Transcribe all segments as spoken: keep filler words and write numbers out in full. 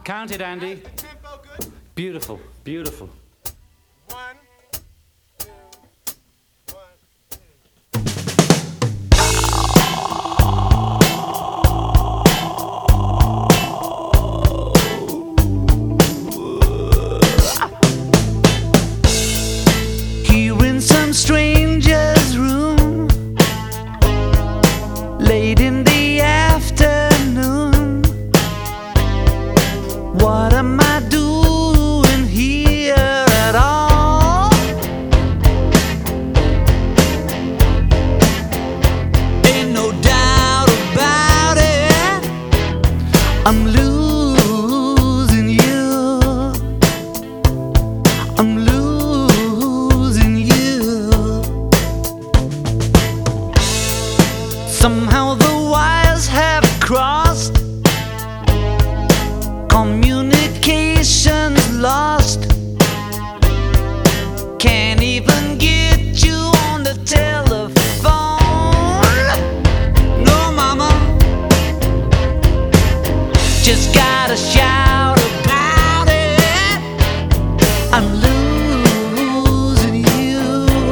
Count it, Andy. Tempo good? Beautiful, beautiful. One, two, one, Here in some stranger's room, late in the afternoon, what am I doing here at all? Ain't no doubt about it, I'm losing you. I'm losing you. Somehow the wires have crossed, communication's lost. Can't even get you on the telephone. No, mama, just gotta shout about it. I'm losing you.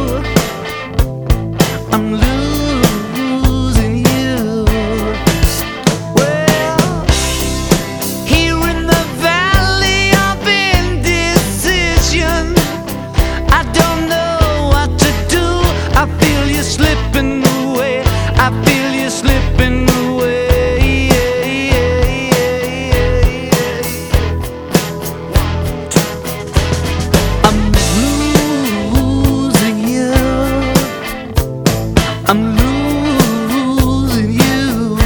I'm losing you. Well, here in the valley of indecision, I don't know what to do. I feel you slipping away. I feel you slipping away. I'm losing you. I'm losing you.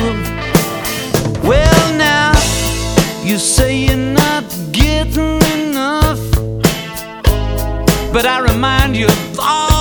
Well, now you say you're not getting enough, but I remind you of all